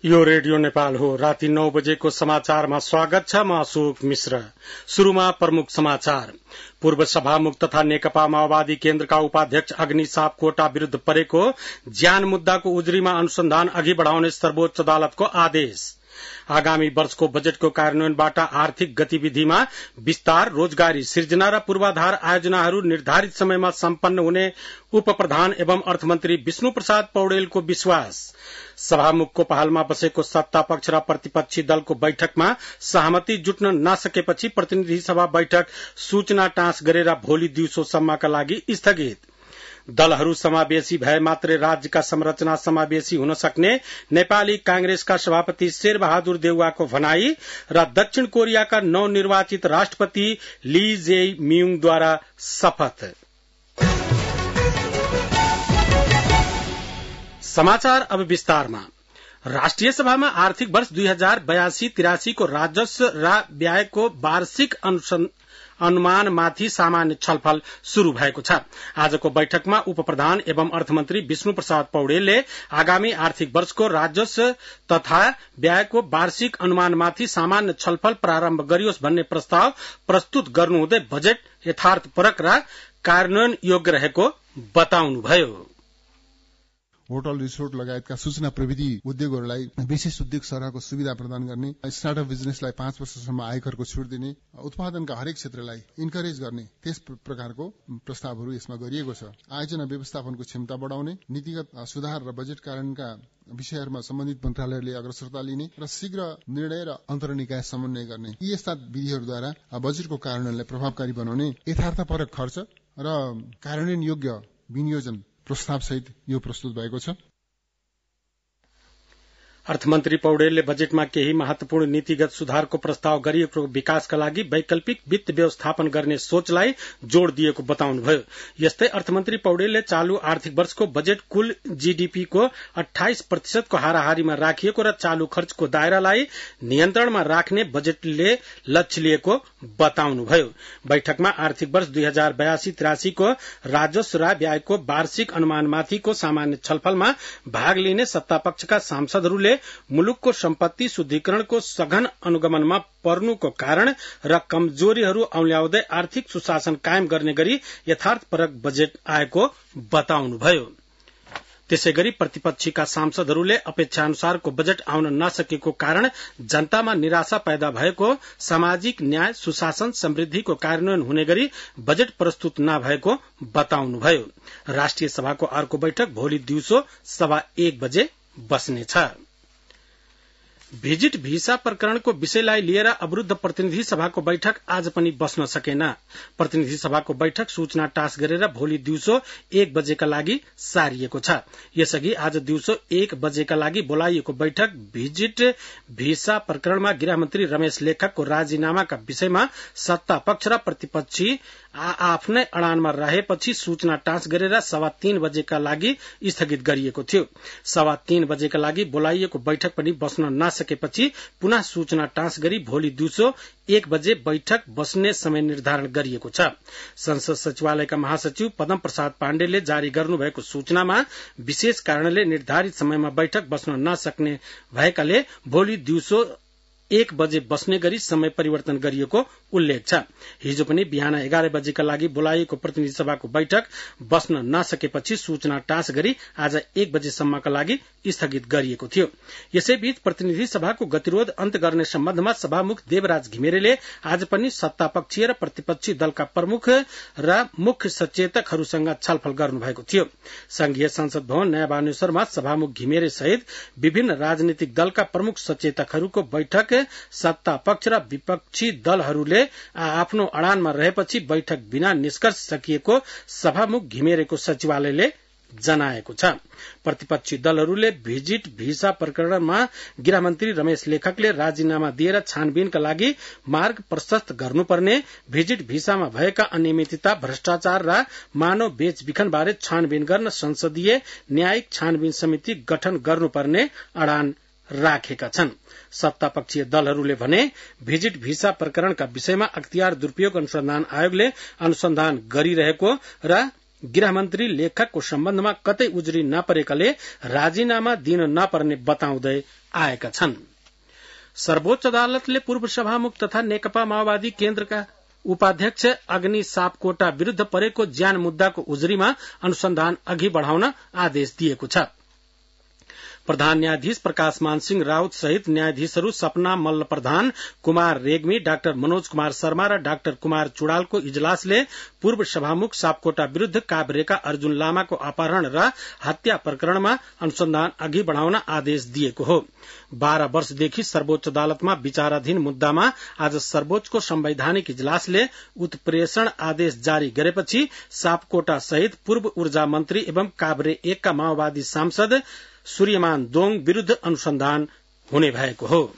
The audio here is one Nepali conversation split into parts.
यो रेडियो नेपाल हो। राति 9 बजेको समाचारमा स्वागत छ। म अशोक मिश्र। शुरूमा प्रमुख समाचार। पूर्व सभामुख तथा नेकपा माओवादी केन्द्रका उपाध्यक्ष अग्नि सापकोटा विरूद्ध परेको ज्यान मुद्दाको उजुरीमा अनुसन्धान अघि बढ़ाउने सर्वोच्च अदालतको आदेश। आगामी वर्षको बजेटको कार्यान्वयनबाट आर्थिक गतिविधिमा विस्तार, रोजगारी सृजना र पूर्वाधार आयोजनाहरू निर्धारित समयमा सम्पन्न हुने उप प्रधान एवं अर्थमन्त्री विष्णु प्रसाद पौडेलको विश्वास। सभामुखको पहलमा बसेको सत्तापक्ष र प्रतिपक्षी दलको बैठकमा सहमति जुट्न नसकेपछि प्रतिनिधि सभा बैठक सूचना टाँस गरेर भोलि दिउँसोसम्मका लागि स्थगित। दलहरू समावेशी भए मात्रै राज्यका संरचना समावेशी हुन सक्ने नेपाली कांग्रेसका सभापति शेरबहादुर देउवाको भनाई र दक्षिण कोरियाका नवनिर्वाचित राष्ट्रपति ली जे मियुङद्वारा शपथ। समाचार अब विस्तारमा। राष्ट्रिय सभामा आर्थिक वर्ष 2082-83 को राजस्व र व्ययको वार्षिक अनुमानमाथि सामान्य छलफल शुरू भएको छ। आजको बैठकमा उप प्रधान एवं अर्थमन्त्री विष्णु प्रसाद पौडेलले आगामी आर्थिक वर्षको राजस्व तथा व्ययको वार्षिक अनुमानमाथि सामान्य छलफल प्रारम्भ गरियोस् भन्ने प्रस्ताव प्रस्तुत गर्नुहुँदै बजेट यथार्थपरक र कार्यान्वयन योग्य रहेको बताउनुभयो। होटल रिसोर्ट लगायतका सूचना प्रविधि उद्योगहरूलाई विशेष उद्योग सरहको सुविधा प्रदान गर्ने, स्टार्टअप बिजनेसलाई 5 वर्षसम्म आयकरको छुट दिने, उत्पादनका हरेक क्षेत्रलाई इन्करेज गर्ने, त्यस प्रकारको प्रस्तावहरू यसमा गरिएको छ। आयोजना व्यवस्थापनको क्षमता बढाउने, नीतिगत सुधार र बजेट कार्यान्वयनका विषयहरूमा सम्बन्धित मन्त्रालयहरूले अग्रसरता लिने र शीघ्र निर्णय र अन्तर्निकाय समन्वय गर्ने, यी यस्ता विधिहरूद्वारा बजेटको कार्यान्वयनलाई प्रभावकारी बनाउने यथार्थपरक खर्च र कार्यान्वयन योग्य विनियोजन प्रस्ताव सहित यो प्रस्तुत भएको छ। अर्थमन्त्री पौडेलले बजेटमा केही महत्वपूर्ण नीतिगत सुधारको प्रस्ताव गरिएको विकासका लागि वैकल्पिक वित्त व्यवस्थापन गर्ने सोचलाई जोड़ दिएको बताउनुभयो। यस्तै अर्थमन्त्री पौडेलले चालू आर्थिक वर्षको बजेट कुल जीडीपी को 28% को हाराहारीमा राखिएको र चालू खर्चको दायरालाई नियन्त्रणमा राख्ने बजेटले लक्ष्य लिएको बताउनुभयो। बैठकमा आर्थिक वर्ष 2082-83 को राजस्व र व्ययको वार्षिक अनुमानमाथिको सामान्य छलफलमा भाग लिने सत्तापक्षका सांसदहरूले मुलुकको सम्पत्ति शुद्धिकरणको सघन अनुगमनमा पर्नुको कारण र कमजोरीहरू औल्याउँदै आर्थिक सुशासन कायम गर्ने गरी यथार्थपरक बजेट आएको बताउनुभयो। त्यसैगरी प्रतिपक्षीका सांसदहरूले अपेक्षाअनुसारको बजेट आउन नसकेको कारण जनतामा निराशा पैदा भएको, सामाजिक न्याय, सुशासन, समृद्धिको कार्यान्वयन हुने गरी बजेट प्रस्तुत नभएको बताउनुभयो। राष्ट्रिय सभाको अर्को बैठक भोलि दिउँसो 1:15 बजे बस्नेछ। भिजिट भिसा प्रकरणको विषयलाई लिएर अवरुद्ध प्रतिनिधि सभाको बैठक आज पनि बस्न सकेन। प्रतिनिधि सभाको बैठक सूचना टाँस गरेर भोलि दिउँसो 1 बजेका लागि सारिएको छ। यसअघि आज दिउँसो 1 बजेका लागि बोलाइएको बैठक भिजिट भिसा प्रकरणमा गृहमन्त्री रमेश लेखकको राजीनामाका विषयमा सत्तापक्ष र प्रतिपक्षी आफ्नै अडानमा रहेपछि सूचना टाँस गरेर 3:15 बजेका लागि स्थगित गरिएको थियो। 3:15 बजेका लागि बोलाइएको बैठक पनि बस्न नसकेपछि पुनः सूचना टाँस गरी भोलि दिउँसो 1 बजे बैठक बस्ने समय निर्धारण गरिएको छ। संसद सचिवालयका महासचिव पदम प्रसाद पाण्डेले जारी गर्नुभएको सूचनामा विशेष कारणले निर्धारित समयमा बैठक बस्न नसक्ने भएकाले भोलि दिउँसो 1 बजे बस्ने गरी समय परिवर्तन गरिएको उल्लेख छ। हिजो पनि बिहान 11 बजेका लागि बोलाइएको प्रतिनिधि सभाको बैठक बस्न नसकेपछि सूचना टाँस गरी आज 1 बजेसम्मका लागि स्थगित गरिएको थियो। यसैबीच प्रतिनिधि सभाको गतिरोध अन्त्य गर्ने सम्बन्धमा सभामुख देवराज घिमिरेले आज पनि सत्तापक्षीय र प्रतिपक्षी दलका प्रमुख र मुख्य सचेतकहरूसँग छलफल गर्नुभएको थियो। संघीय संसद भवन नयाँ बानेश्वरमा सभामुख घिमिरे सहित विभिन्न राजनीतिक दलका प्रमुख सचेतकहरूको बैठक सत्तापक्ष र विपक्षी दलहरूले आफ्नो अडानमा रहेपछि बैठक बिना निष्कर्ष सकिएको सभामुख घिमिरेको सचिवालयले जनाएको छ। प्रतिपक्षी दलहरूले भिजिट भिसा प्रकरणमा गृहमन्त्री रमेश लेखकले राजीनामा दिएर छानबिनका लागि मार्ग प्रशस्त गर्नुपर्ने, भिजिट भिसामा भएका अनियमितता, भ्रष्टाचार र मानव बेचबिखन बारे छानबिन गर्न संसदीय न्यायिक छानबिन समिति गठन गर्नुपर्ने अडान राखेका छन्। सत्तापक्षीय दलहरूले भने भिजिट भिसा प्रकरणका विषयमा अख्तियार दुरूपयोग अनुसन्धान आयोगले अनुसन्धान गरिरहेको र गृहमन्त्री लेखकको सम्बन्धमा कतै उजुरी नपरेकाले राजीनामा दिन नपर्ने बताउँदै आएका छन्। सर्वोच्च अदालतले पूर्व सभामुख तथा नेकपा माओवादी केन्द्रका उपाध्यक्ष अग्नि सापकोटा विरूद्ध परेको ज्यान मुद्दाको उजुरीमा अनुसन्धान अघि बढ़ाउन आदेश दिएको छ। प्रधान न्यायाधीश प्रकाश मान सिंह राउत सहित न्यायाधीशहरू सपना मल्ल प्रधान, कुमार रेग्मी, डाक्टर मनोज कुमार शर्मा र डाक्टर कुमार चुड़ालको इजलासले पूर्व सभामुख सापकोटा विरूद्ध काभ्रेका अर्जुन लामाको अपहरण र हत्या प्रकरणमा अनुसन्धान अघि बढ़ाउन आदेश दिएको हो। 12 वर्षदेखि सर्वोच्च अदालतमा विचाराधीन मुद्दामा आज सर्वोच्चको संवैधानिक इजलासले उत्प्रेषण आदेश जारी गरेपछि सापकोटा सहित पूर्व ऊर्जा मन्त्री एवं काभ्रे 1 का माओवादी सांसद सूर्यमान दोङ विरूद्ध अनुसन्धान हुने भएको हो।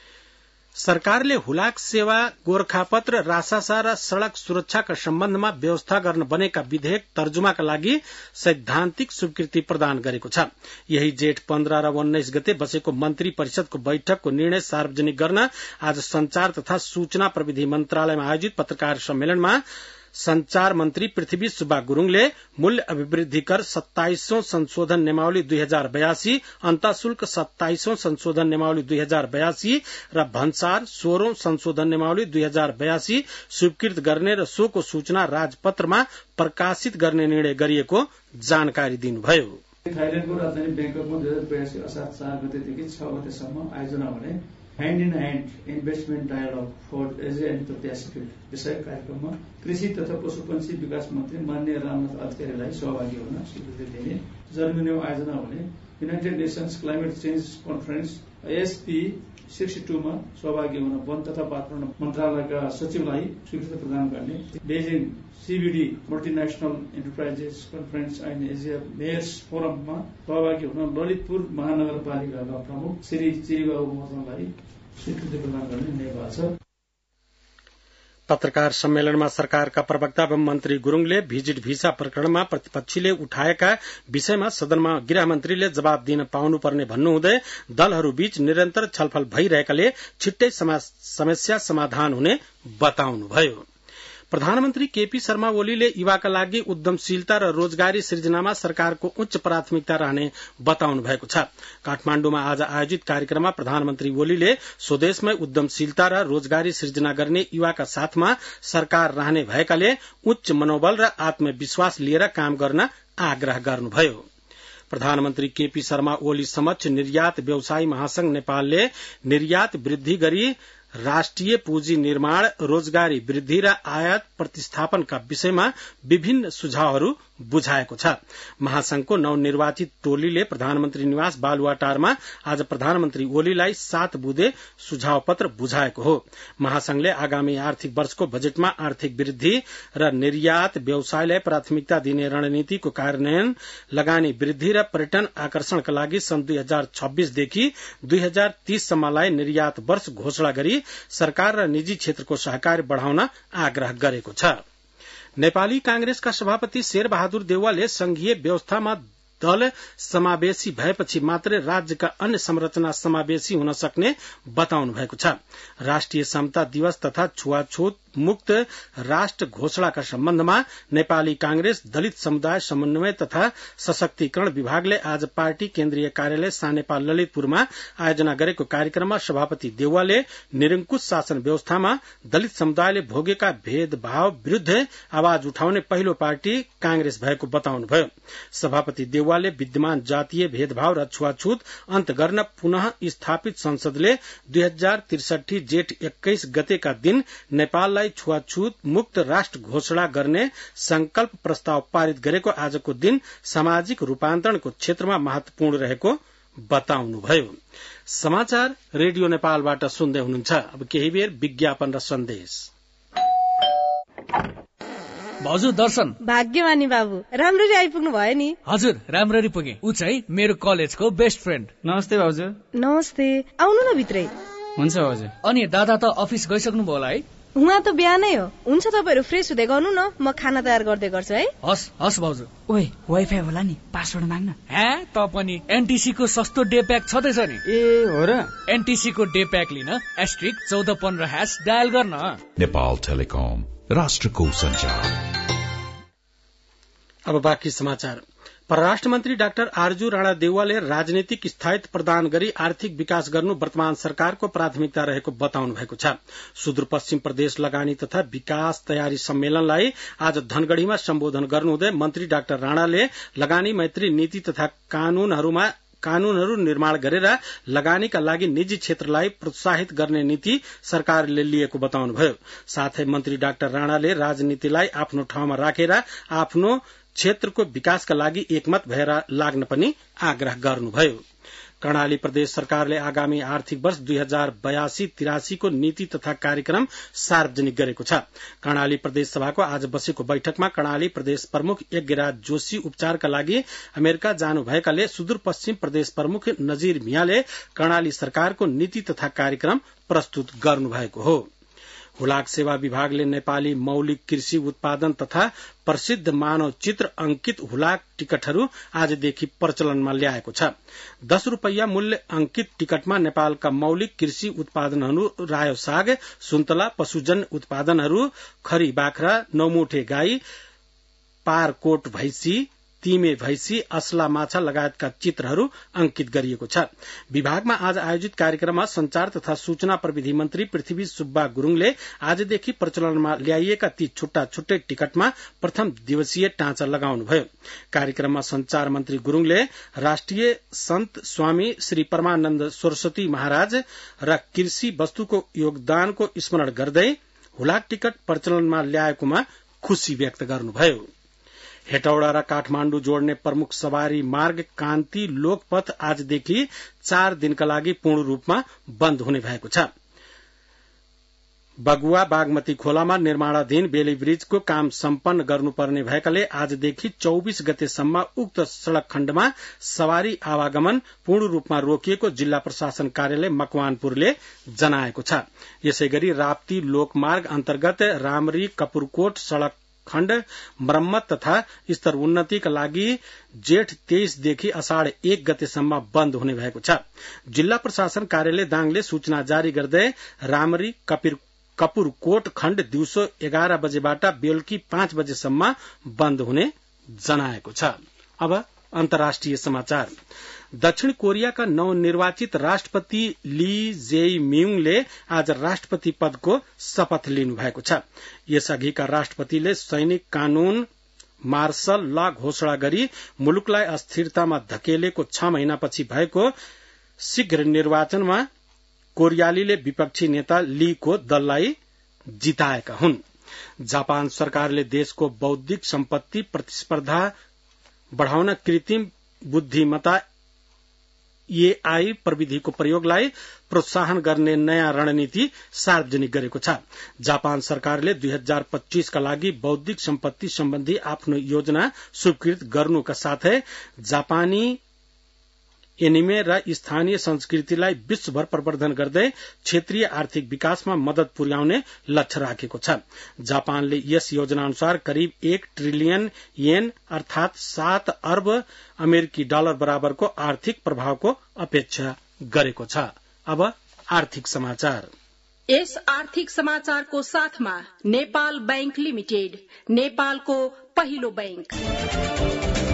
सरकारले हुलाक सेवा, गोरखापत्र, रासासा र सड़क सुरक्षाका सम्बन्धमा व्यवस्था गर्न बनेका विधेयक तर्जुमाका लागि सैद्धान्तिक स्वीकृति प्रदान गरेको छ। यही जेठ 15 र 19 गते बसेको मन्त्री परिषदको बैठकको निर्णय सार्वजनिक गर्न आज संचार तथा सूचना प्रविधि मन्त्रालयमा आयोजित पत्रकार सम्मेलनमा संचार मन्त्री पृथ्वी सुब्बा गुरूङले मूल्य अभिवृद्धि कर 27औं संशोधन नियमावली 2082, अन्तःशुल्क 27औं संशोधन नियमावली 2082 र भन्सार 16औं संशोधन नियमावली 2082 स्वीकृत गर्ने र सोको सूचना राजपत्रमा प्रकाशित गर्ने निर्णय गरिएको जानकारी दिनुभयो। थाइल्याण्डको राजधानी ब्याङ्ककमा 2082 असार 4 गतेदेखि 6 गतेसम्म आयोजना हुने hand in hand investment dialogue for Asia and Pacific विषय कार्यक्रममा कृषि तथा पशुपन्छी विकास मन्त्री माननीय रामनाथ अधिकारीलाई सहभागी हुन स्वीकृति दिने, जर्मनीमा आयोजना हुने united nations climate change conference ASP 62 मा सहभागी हुन वन तथा वातावरण मन्त्रालयका सचिवलाई स्वीकृति प्रदान गर्ने, Beijing CBD multinational enterprises conference and Asia mayors फोरममा सहभागी हुन ललितपुर महानगरपालिकाका प्रमुख श्री चिरिबाबु मोर्चालाई स्वीकृति प्रदान गर्ने निर्णय भएको छ। पत्रकार सम्मेलनमा सरकारका प्रवक्ता एवं मन्त्री गुरूङले भिजिट भिसा प्रकरणमा प्रतिपक्षीले उठाएका विषयमा सदनमा गृहमन्त्रीले जवाब दिन पाउनुपर्ने भन्नुहुँदै दलहरूबीच निरन्तर छलफल भइरहेकाले छिट्टै समस्या समाधान हुने बताउनुभयो। प्रधानमन्त्री केपी शर्मा ओलीले युवाका लागि उद्यमशीलता र रोजगारी सृजनामा सरकारको उच्च प्राथमिकता रहने बताउनु भएको छ। काठमाण्डुमा आज आयोजित कार्यक्रममा प्रधानमन्त्री ओलीले स्वदेशमै उद्यमशीलता र रोजगारी सृजना गर्ने युवाका साथमा सरकार रहने भएकाले उच्च मनोबल र आत्मविश्वास लिएर काम गर्न आग्रह गर्नुभयो। प्रधानमन्त्री केपी शर्मा ओली समक्ष निर्यात व्यवसायी महासंघ नेपालले निर्यात वृद्धि गरी राष्ट्रिय पुँजी निर्माण, रोजगारी वृद्धि र आयात प्रतिस्थापनका विषयमा विभिन्न सुझावहरू बुझाएको छ। महासंघको नवनिर्वाचित टोलीले प्रधानमन्त्री निवास बालुवाटारमा आज प्रधानमन्त्री ओलीलाई 7 बुँदे सुझाव पत्र बुझाएको हो। महासंघले आगामी आर्थिक वर्षको बजेटमा आर्थिक वृद्धि र निर्यात व्यवसायलाई प्राथमिकता दिने रणनीतिको कार्यान्वयन, लगानी वृद्धि र पर्यटन आकर्षणका लागि सन् 2026 देखि 2030 सम्मलाई निर्यात वर्ष घोषणा गरी सरकार र निजी क्षेत्रको सहकार्य बढ़ाउन आग्रह गरेको छ। नेपाली कांग्रेसका सभापति शेरबहादुर देउवाले संघीय व्यवस्थामा दल समावेशी भएपछि मात्रै राज्यका अन्य संरचना समावेशी हुन सक्ने बताउनु भएको छ। राष्ट्रिय समता दिवस तथा छुवाछुत मुक्त राष्ट्र घोषणाका सम्बन्धमा नेपाली कांग्रेस दलित समुदाय समन्वय तथा सशक्तिकरण विभागले आज पार्टी केन्द्रीय कार्यालय सानेपा ललितपुरमा आयोजना गरेको कार्यक्रममा सभापति देउवाले निरंकुश शासन व्यवस्थामा दलित समुदायले भोगेका भेदभाव विरूद्ध आवाज उठाउने पहिलो पार्टी कांग्रेस भएको बताउनुभयो। सभापति देउवाले विद्यमान जातीय भेदभाव र छुवाछुत अन्त गर्न पुनः स्थापित संसदले 2063 जेठ 21 गतेका दिन नेपाललाई छुवाछुत मुक्त राष्ट्र घोषणा गर्ने संकल्प प्रस्ताव पारित गरेको आजको दिन सामाजिक रूपान्तरणको क्षेत्रमा महत्वपूर्ण रहेको बताउनुभयो। समाचार रेडियो नेपालबाट सुन्दै हुनुहुन्छ। अब केही बेर विज्ञापन र सन्देश। भाउजू दर्शन। भाग्यमानी बाबु, राम्ररी आइपुग्नु भयो नि। हजुर, राम्ररी पुगे। उ चाहिँ मेरो कलेजको बेस्ट फ्रेन्ड। नमस्ते भाउजू। नमस्ते, आउनु न भित्रै। हुन्छ भाउजू। अनि दादा त अफिस गइसक्नु भयो होला है? उहाँ त बिहानै हो। हुन्छ, तपाईहरु फ्रेश हुँदै गर्नु न, म खाना तयार गर्दै गर्छु है। हस् हस् भाउजू। ओए, वाइफाई होला नि, पासवर्ड माग्न। हे, त पनि एनटीसी को सस्तो डे प्याक छदैछ नि। ए हो र? एनटीसी को डे प्याक लिन *1415# डायल गर्न। नेपाल टेलिकम, राष्ट्रको सञ्चार। अब बाँकी समाचार। परराष्ट्र मन्त्री डाक्टर आरजू राणा देउवाले राजनीतिक स्थायित्व प्रदान गरी आर्थिक विकास गर्नु वर्तमान सरकारको प्राथमिकता रहेको बताउनु भएको छ। सुदूरपश्चिम प्रदेश लगानी तथा विकास तयारी सम्मेलनलाई आज धनगढ़ीमा सम्बोधन गर्नुहुँदै मन्त्री डाक्टर राणाले लगानी मैत्री नीति तथा कानूनहरू निर्माण गरेर लगानीका लागि निजी क्षेत्रलाई प्रोत्साहित गर्ने नीति सरकारले लिएको बताउनुभयो। साथै मन्त्री डाक्टर राणाले राजनीतिलाई आफ्नो ठाउँमा राखेर आफ्नो क्षेत्रको विकासका लागि एकमत भएर लाग्न पनि आग्रह गर्नुभयो। कर्णाली प्रदेश सरकारले आगामी आर्थिक वर्ष 2082-83 को नीति तथा कार्यक्रम सार्वजनिक गरेको छ। कर्णाली प्रदेश सभाको आज बसेको बैठकमा कर्णाली प्रदेश प्रमुख यज्ञराज जोशी उपचारका लागि अमेरिका जानु भएकाले सुदूरपश्चिम प्रदेश प्रमुख नजीर मियाले कर्णाली सरकारको नीति तथा कार्यक्रम प्रस्तुत गर्नुभएको हो। हुलाक सेवा विभागले नेपाली मौलिक कृषि उत्पादन तथा प्रसिद्ध मानव चित्र अंकित हुलाक टिकटहरू आजदेखि प्रचलनमा ल्याएको छ। 10 रुपैयाँ मूल्य अंकित टिकटमा नेपालका मौलिक कृषि उत्पादनहरू रायो साग, सुन्तला, पशुजन्य उत्पादनहरू, खरी बाख्रा, नौमुठे गाई, पारकोट भैंसी, तीमे भैंसी, असला माछा लगायतका चित्रहरू अंकित गरिएको छ। विभागमा आज आयोजित कार्यक्रममा संचार तथा सूचना प्रविधि मन्त्री पृथ्वी सुब्बा गुरूङले आजदेखि प्रचलनमा ल्याइएका ती छुट्टा छुट्टै टिकटमा प्रथम दिवसीय टाँचा लगाउनुभयो। कार्यक्रममा संचार मन्त्री गुरूङले राष्ट्रिय सन्त स्वामी श्री परमानन्द सरस्वती महाराज र कृषि वस्तुको योगदानको स्मरण गर्दै हुलाक टिकट प्रचलनमा ल्याएकोमा खुशी व्यक्त गर्नुभयो। हेटौडा र काठमाण्डु जोड्ने प्रमुख सवारी मार्ग कान्ति लोकपथ आजदेखि 4 दिनका लागि पूर्ण रूपमा बन्द हुने भएको छ। बगुवा बागमती खोलामा निर्माणाधीन बेली ब्रिजको काम सम्पन्न गर्नुपर्ने भएकाले आजदेखि 24 गतेसम्म उक्त सड़क खण्डमा सवारी आवागमन पूर्ण रूपमा रोकिएको जिल्ला प्रशासन कार्यालय मकवानपुरले जनाएको छ। यसैगरी राप्ती लोकमार्ग अन्तर्गत रामरी कपुरकोट सड़क खण्ड मरम्मत तथा स्तर उन्नतिका लागि जेठ 23 देखि अषाढ 1 गतेसम्म बन्द हुने भएको छ। जिल्ला प्रशासन कार्यालय दाङले सूचना जारी गर्दै रामरी कपुरकोट खण्ड दिउँसो 11 बजेबाट बेलुकी 5 बजेसम्म बन्द हुने जनाएको छ। अब अन्तर्राष्ट्रिय समाचार। दक्षिण कोरियाका नवनिर्वाचित राष्ट्रपति ली जेई म्युङले आज राष्ट्रपति पदको शपथ लिनु भएको छ। यसअघिका राष्ट्रपतिले सैनिक कानून मार्शल ल घोषणा गरी मुलुकलाई अस्थिरतामा धकेलेको 6 महिनापछि भएको शीघ्र निर्वाचनमा कोरियालीले विपक्षी नेता लीको दललाई जिताएका हुन्। जापान सरकारले देशको बौद्धिक सम्पत्ति प्रतिस्पर्धा बढ़ाउन कृत्रिम बुद्धिमत्ता एआई प्रविधिको प्रयोगलाई प्रोत्साहन गर्ने नयाँ रणनीति सार्वजनिक गरेको छ। जापान सरकारले 2025 का लागि बौद्धिक सम्पत्ति सम्बन्धी आफ्नो योजना स्वीकृत गर्नुका साथै जापानी एनिमे र स्थानीय संस्कृतिलाई विश्वभर प्रवर्धन गर्दै क्षेत्रीय आर्थिक विकासमा मदत पुर्याउने लक्ष्य राखेको छ। जापानले यस योजना अनुसार करिब 1 ट्रिलियन येन अर्थात 7 अर्ब अमेरिकी डलर बराबरको आर्थिक प्रभावको अपेक्षा गरेको छ। अब आर्थिक समाचार। यस आर्थिक समाचारको साथमा नेपाल बैंक लिमिटेड, नेपालको पहिलो बैंक।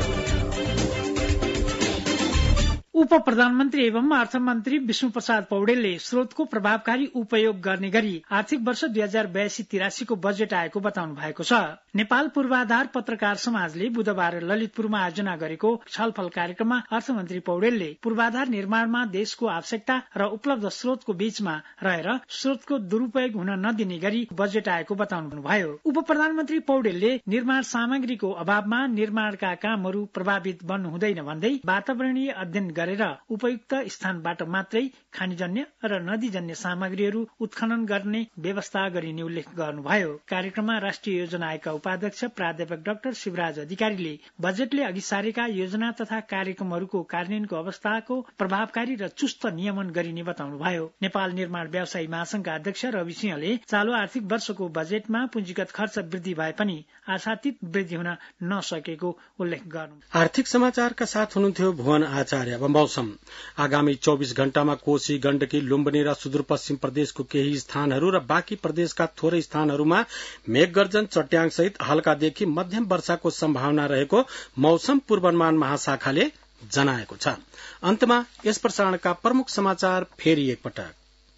उप प्रधानमन्त्री एवं अर्थमन्त्री विष्णु प्रसाद पौडेलले स्रोतको प्रभावकारी उपयोग गर्ने गरी आर्थिक वर्ष 2082-83 को बजेट आएको बताउनु भएको छ। नेपाल पूर्वाधार पत्रकार समाजले बुधबार ललितपुरमा आयोजना गरेको छलफल कार्यक्रममा अर्थमन्त्री पौडेलले पूर्वाधार निर्माणमा देशको आवश्यकता र उपलब्ध स्रोतको बीचमा रहेर स्रोतको दुरूपयोग हुन नदिने गरी बजेट आएको बताउनुभयो। उप प्रधानमन्त्री पौडेलले निर्माण सामग्रीको अभावमा निर्माणका कामहरू प्रभावित बन्नु हुँदैन भन्दै वातावरणीय अध्ययन गरेर उपयुक्त स्थानबाट मात्रै खानीजन्य र नदीजन्य सामग्रीहरू उत्खनन गर्ने व्यवस्था गरिने उल्लेख गर्नुभयो। कार्यक्रममा राष्ट्रिय योजना आयोगका उपाध्यक्ष प्राध्यापक डाक्टर शिवराज अधिकारीले बजेटले अघि सारेका योजना तथा कार्यक्रमहरूको कार्यान्वयनको अवस्थाको प्रभावकारी र चुस्त नियमन गरिने बताउनुभयो। नेपाल निर्माण व्यवसायी महासंघका अध्यक्ष रवि सिंहले चालू आर्थिक वर्षको बजेटमा पुँजीगत खर्च वृद्धि भए पनि आशातीत वृद्धि हुन नसकेको उल्लेख गर्नु। आर्थिक समाचारका साथ हुनुहुन्थ्यो भुवन आचार्य। मौसम आगामी 24 घण्टामा कोशी गण्डकी लुम्बिनी र सुदूरपश्चिम प्रदेशको केही स्थानहरू र बाँकी प्रदेशका थोरै स्थानहरूमा मेघगर्जन चट्याङसहित हल्कादेखि मध्यम वर्षाको सम्भावना रहेको मौसम पूर्वानुमान महाशाखाले जनाएको छ। अन्तमा यस प्रसारणका प्रमुख समाचार फेरि एकपटक।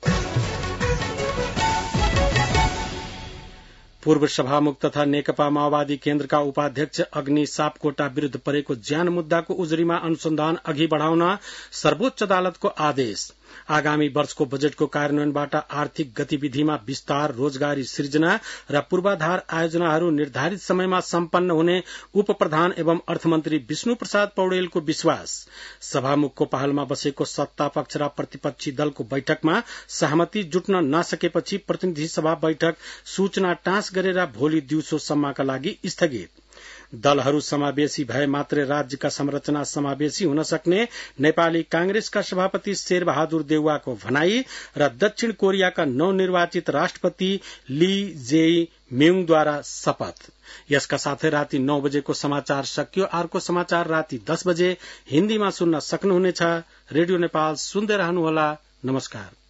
पूर्व सभामुख तथा नेकपा माओवादी केन्द्रका उपाध्यक्ष अग्नि सापकोटा विरूद्ध परेको ज्यान मुद्दाको उजुरीमा अनुसन्धान अघि बढ़ाउन सर्वोच्च अदालतको आदेश। आगामी वर्षको बजेटको कार्यान्वयनबाट आर्थिक गतिविधिमा विस्तार, रोजगारी सृजना र पूर्वाधार आयोजनाहरू निर्धारित समयमा सम्पन्न हुने उप प्रधान एवं अर्थमन्त्री विष्णु प्रसाद पौडेलको विश्वास। सभामुखको पहलमा बसेको सत्तापक्ष र प्रतिपक्षी दलको बैठकमा सहमति जुट्न नसकेपछि प्रतिनिधि सभा बैठक सूचना टाँस गरेर भोलि दिउँसोसम्मका लागि स्थगित। दलहरू समावेशी भए मात्रै राज्यका संरचना समावेशी हुन सक्ने नेपाली कांग्रेसका सभापति शेरबहादुर देउवाको भनाई र दक्षिण कोरियाका नवनिर्वाचित राष्ट्रपति ली जेई म्युङद्वारा शपथ। यसका साथै राति 9 बजेको समाचार सकियो। अर्को समाचार राति 10 बजे हिन्दीमा सुन्न सक्नुहुनेछ। रेडियो नेपाल सुन्दै रहनुहोला। नमस्कार।